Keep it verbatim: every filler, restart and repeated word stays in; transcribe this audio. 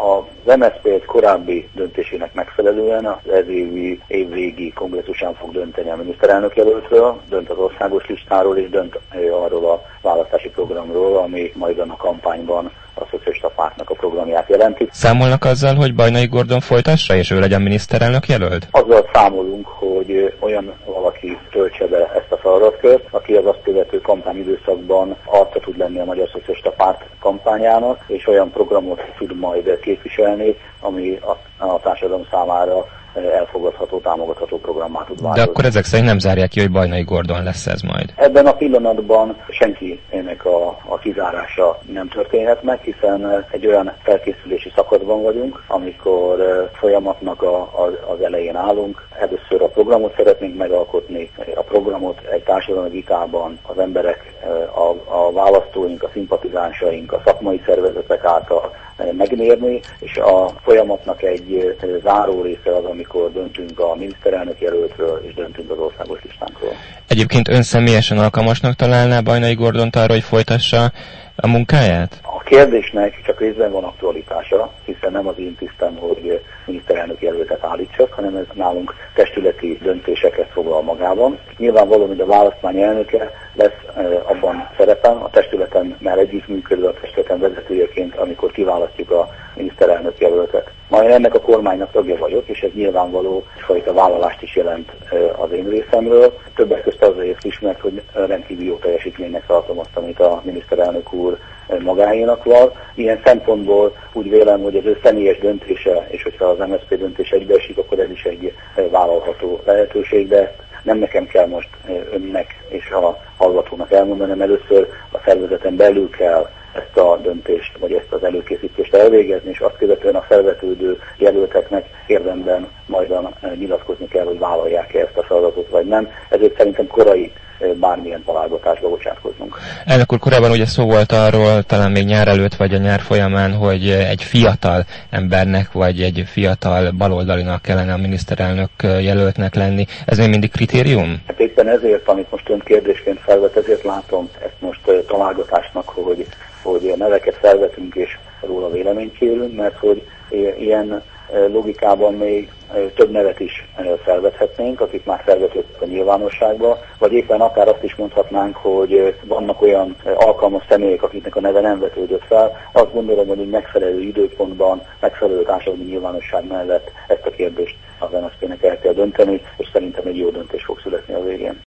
Az em es zé pé egy korábbi döntésének megfelelően az ez évi évvégi kongresszusán fog dönteni a miniszterelnök jelöltről, dönt az országos listáról és dönt arról a választási programról, ami majd a kampányban a szocialista pártnak a programját jelenti. Számolnak azzal, hogy Bajnai Gordon folytassa, és ő legyen miniszterelnök jelölt? Azzal számolunk, hogy olyan valaki töltse be ezt a feladatkört, aki az azt követő kampányidőszakban arca tud lenni a Magyar Szocialista Párt kampányának, és olyan programot tud majd képviselni, ami a, a társadalom számára elfogadható, támogatható programmá tud változni. De akkor ezek szerint nem zárják ki, hogy Bajnai Gordon lesz ez majd? Ebben a pillanatban senkinek a, a kizárása nem történhet meg, hiszen egy olyan felkészülési szakaszban vagyunk, amikor folyamatnak a, a, az elején állunk. Először a programot szeretnénk megalkotni, a programot egy társadalmi vitában az emberek, a, a választóink, a szimpatizánsaink, a szakmai szervezetek által megmérni, és a folyamatnak egy záró része az, amikor döntünk a miniszterelnök jelöltről, és döntünk az országos listánkról. Egyébként ön személyesen alkalmasnak találná Bajnai Gordont arra, hogy folytassa a munkáját? A kérdésnek csak részben van aktualitása, hiszen nem az én tisztem, hogy miniszterelnök jelöltet állítsak, hanem ez nálunk testületi döntéseket foglal magában. Nyilvánvaló, hogy a választmány elnöke lesz abban szerepem, a testületen már együttműködő, a testületen vezetőjeként, amikor kiválasztjuk a miniszterelnök jelöltet. Majd ennek a kormánynak tagja vagyok, és ez nyilvánvaló egyfajta vállalást is jelent az én részemről. Többek között azért is, mert hogy rendkívül jó teljesítménynek tartom azt, amit a miniszterelnök úr magáénak van. Ilyen szempontból úgy vélem, hogy az ő személyes döntése, és hogyha az em es zé pé döntése egybeesik, akkor ez is egy vállalható lehetőség, de ezt nem nekem kell most önnek és a hallgatónak elmondanom, először a szervezeten belül kell ezt a döntést, vagy ezt az előkészítést elvégezni, és azt követően a felvetődő jelölteknek érdemben majdan nyilatkozni kell, hogy vállalják-e ezt a feladatot, vagy nem. Ezért szerintem korai bármilyen találgatásba bocsátkoznunk. Elnök úr, korábban ugye szó volt arról, talán még nyár előtt vagy a nyár folyamán, hogy egy fiatal embernek vagy egy fiatal baloldalinak kellene a miniszterelnök jelöltnek lenni. Ez még mindig kritérium? Hát éppen ezért, amit most ön kérdésként felvet, ezért látom ezt most találgatásnak, hogy, hogy neveket felvetünk és róla véleményt kérünk, mert hogy ilyen logikában még több nevet is felvethetnénk, akik már felvetődtek a nyilvánosságba, vagy éppen akár azt is mondhatnánk, hogy vannak olyan alkalmas személyek, akiknek a neve nem vetődött fel. Azt gondolom, hogy egy megfelelő időpontban, megfelelő társadalmi nyilvánosság mellett ezt a kérdést az em es zé pének el kell dönteni, és szerintem egy jó döntés fog születni a végén.